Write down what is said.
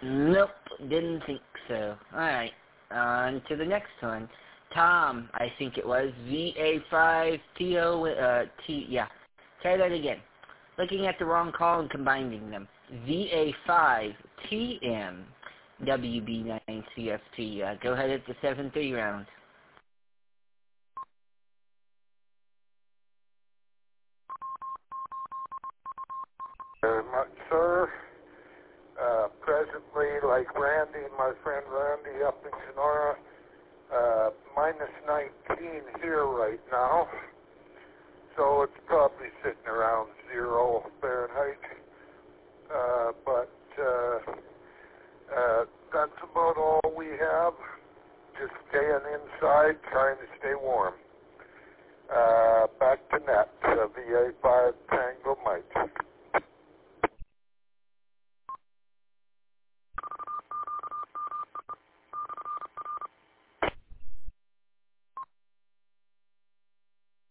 Nope, didn't think so. Alright, on to the next one. Tom, I think it was, VA5TO, yeah. Try that again. Looking at the wrong call and combining them. VA5TM, WB9CFT. Go ahead at the 7-3 round. Very much, sir. Presently, like Randy, my friend Randy up in Sonora, minus 19 here right now. So it's probably sitting around